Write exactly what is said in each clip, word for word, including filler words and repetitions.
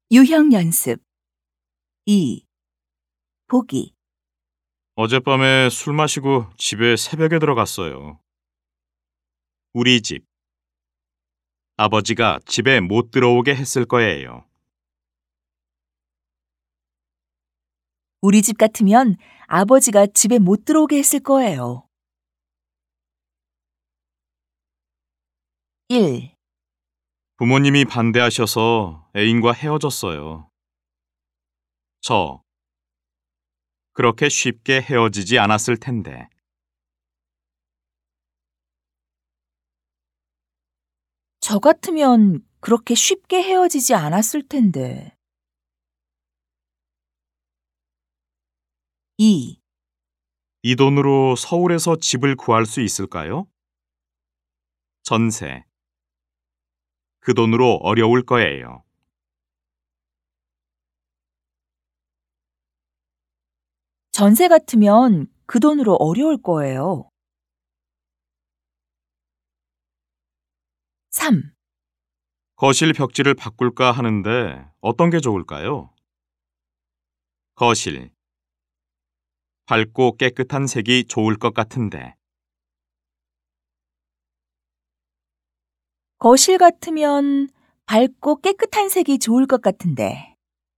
유형 연습 이. 보기. 어젯밤에 술 마시고 집에 새벽에 들어갔어요. 우리 집. 아버지가 집에 못 들어오게 했을 거예요. 우리 집 같으면 아버지가 집에 못 들어오게 했을 거예요. 일. 부모님이 반대하셔서 애인과 헤어졌어요. 저. 그렇게 쉽게 헤어지지 않았을 텐데. 저 같으면 그렇게 쉽게 헤어지지 않았을 텐데. 이. 이 돈으로 서울에서 집을 구할 수 있을까요? 전세. 그 돈으로 어려울 거예요. 전세 같으면 그 돈으로 어려울 거예요. 삼. 거실 벽지를 바꿀까 하는데 어떤 게 좋을까요? 거실. 밝고 깨끗한 색이 좋을 것 같은데. 거실 같으면 밝고 깨끗한 색이 좋을 것 같은데.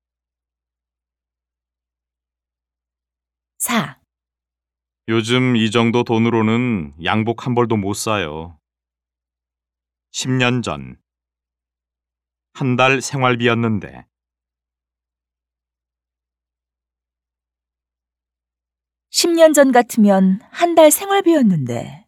사. 요즘 이 정도 돈으로는 양복 한 벌도 못 사요. 십 년 전. 한 달 생활비였는데. 십 년 전 같으면 한 달 생활비였는데.